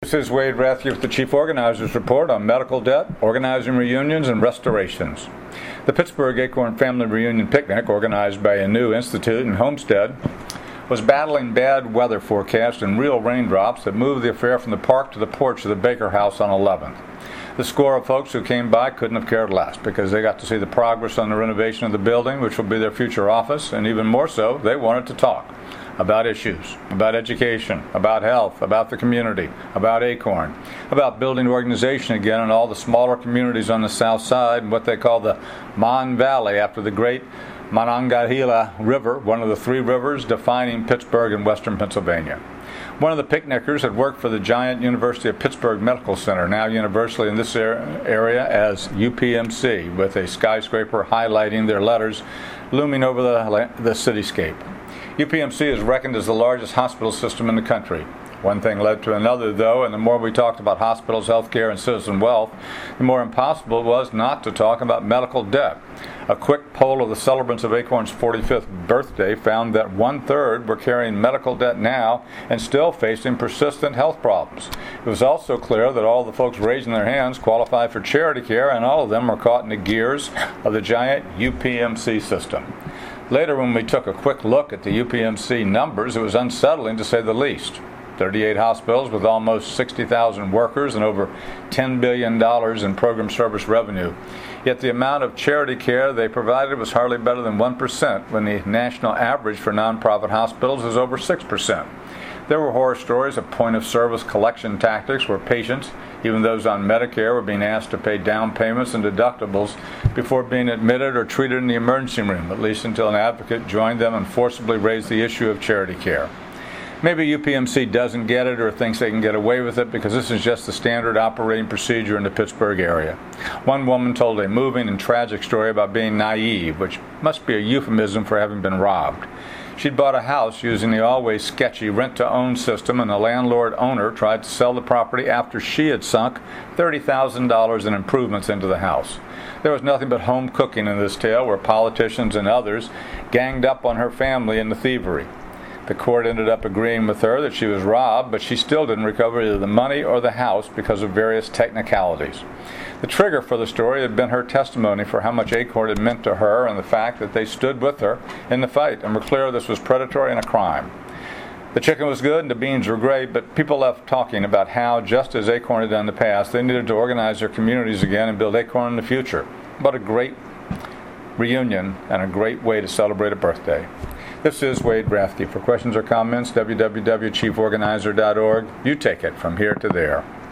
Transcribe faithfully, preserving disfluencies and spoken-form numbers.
This is Wade Rathke with the Chief Organizer's Report on medical debt, organizing reunions, and restorations. The Pittsburgh Acorn Family Reunion Picnic, organized by a new institute in Homestead, was battling bad weather forecasts and real raindrops that moved the affair from the park to the porch of the Baker House on eleventh. The score of folks who came by couldn't have cared less because they got to see the progress on the renovation of the building, which will be their future office, and even more so, they wanted to talk about issues, about education, about health, about the community, about Acorn, about building organization again in all the smaller communities on the south side and what they call the Mon Valley after the great Monongahela River, one of the three rivers defining Pittsburgh and western Pennsylvania. One of the picnickers had worked for the giant University of Pittsburgh Medical Center, now universally in this area as U P M C, with a skyscraper highlighting their letters looming over the, the cityscape. U P M C is reckoned as the largest hospital system in the country. One thing led to another, though, and the more we talked about hospitals, healthcare, and citizen wealth, the more impossible it was not to talk about medical debt. A quick poll of the celebrants of Acorn's forty-fifth birthday found that one-third were carrying medical debt now and still facing persistent health problems. It was also clear that all the folks raising their hands qualified for charity care, and all of them were caught in the gears of the giant U P M C system. Later, when we took a quick look at the U P M C numbers, it was unsettling to say the least. thirty-eight hospitals with almost sixty thousand workers and over ten billion dollars in program service revenue. Yet the amount of charity care they provided was hardly better than one percent, when the national average for nonprofit hospitals is over six percent. There were horror stories of point-of-service collection tactics where patients, even those on Medicare, were being asked to pay down payments and deductibles before being admitted or treated in the emergency room, at least until an advocate joined them and forcibly raised the issue of charity care. Maybe U P M C doesn't get it or thinks they can get away with it because this is just the standard operating procedure in the Pittsburgh area. One woman told a moving and tragic story about being naive, which must be a euphemism for having been robbed. She'd bought a house using the always sketchy rent-to-own system, and the landlord-owner tried to sell the property after she had sunk thirty thousand dollars in improvements into the house. There was nothing but home cooking in this tale, where politicians and others ganged up on her family in the thievery. The court ended up agreeing with her that she was robbed, but she still didn't recover either the money or the house because of various technicalities. The trigger for the story had been her testimony for how much Acorn had meant to her and the fact that they stood with her in the fight and were clear this was predatory and a crime. The chicken was good and the beans were great, but people left talking about how, just as Acorn had done in the past, they needed to organize their communities again and build Acorn in the future. What a great reunion and a great way to celebrate a birthday. This is Wade Rathke. For questions or comments, w w w dot chief organizer dot org. You take it from here to there.